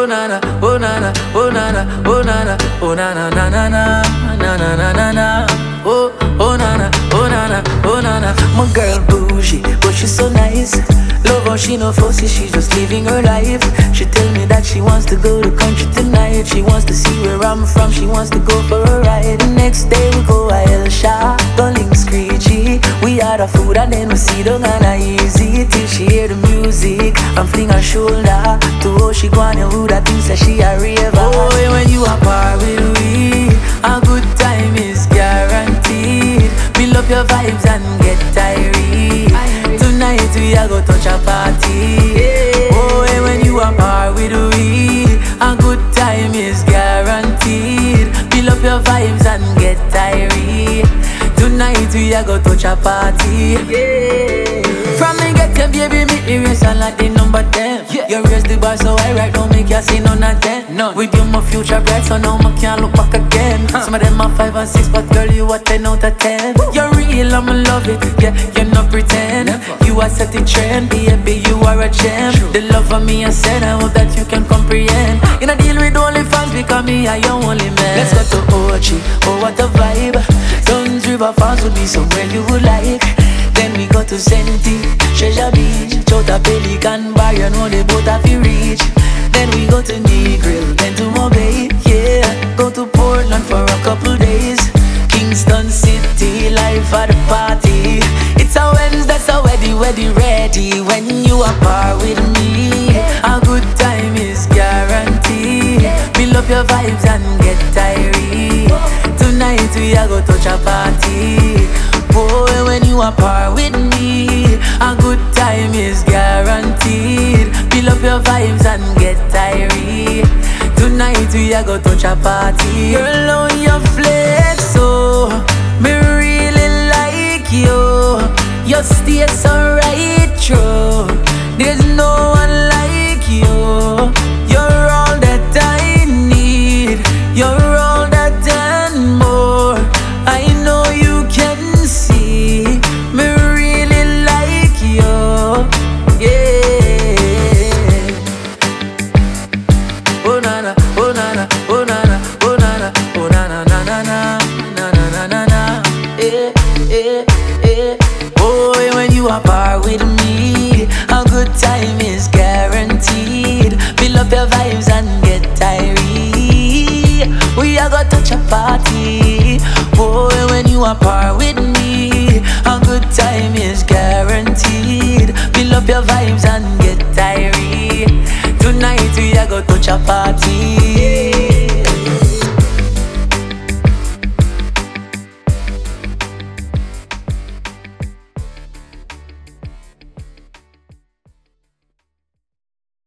na na, oh na na, oh na na, oh na na, oh na na na na na na na na na na. Oh na na, oh na na, oh na na. My girl bougie, but she's so nice. Love how she no fussy, she's just living her life. She tell me that she wants to go to country tonight. She wants to see where I'm from, she wants to go for a ride. The next day we go a El Shah, Link Screechy. We order food and then we see down on a easy till she hear the music and fling her shoulder to how she go on and who that thinks that she a raver. Oh, when you are par with we, a good time is guaranteed. Build up your vibes and get tired. Tonight we a go touch a party. Oh, when you are par with we, a good time is guaranteed. Build up your vibes and get tired. Tonight we a go touch a party. From me get your baby, me race on like the number 10. You raise the bar so I right now make you see none of 10. With you my future bright, so now I can't look back again. Some of them are 5 and 6, but girl you a 10 out of 10. You're real, I'ma love it, yeah, you not pretend. You are set the trend, baby, you are a gem. The love of me I said, I hope that you can comprehend. In a deal with only fans because me I your only man. Let's go to Ochi, oh what a vibe. Duns River Falls would be somewhere you would like. Then we go to Senti, Treasure Beach, Chota Pelican Bar, you know they both have to reach. Then we go to Negril, then to Mobay, yeah. Go to Portland for a couple days. Kingston City, life for the party. It's a Wednesday, so wedding ready. When you are par with me, a good time is guaranteed. Build up your vibes and get tired. Tonight we are go touch a party. Boy, when you are par with me, a good time is guaranteed. Build up your vibes and get tired. Tonight we a go touch a party. Girl, on your flex, so me really like you. You stay so right true. There's no one like you. You're all that I need. You're all that and more. I know you can see me really like you, yeah. Oh na na, oh na na, oh na na, oh na na, oh na na na na na na na na na, eh, eh, eh. Oh, when you are par with me, a good time is guaranteed. Build up your vibes and get tired. We are gonna touch a party. Boy, when you are par with me, a good time is guaranteed. Build up your vibes and get tired. Tonight we are gonna touch a party.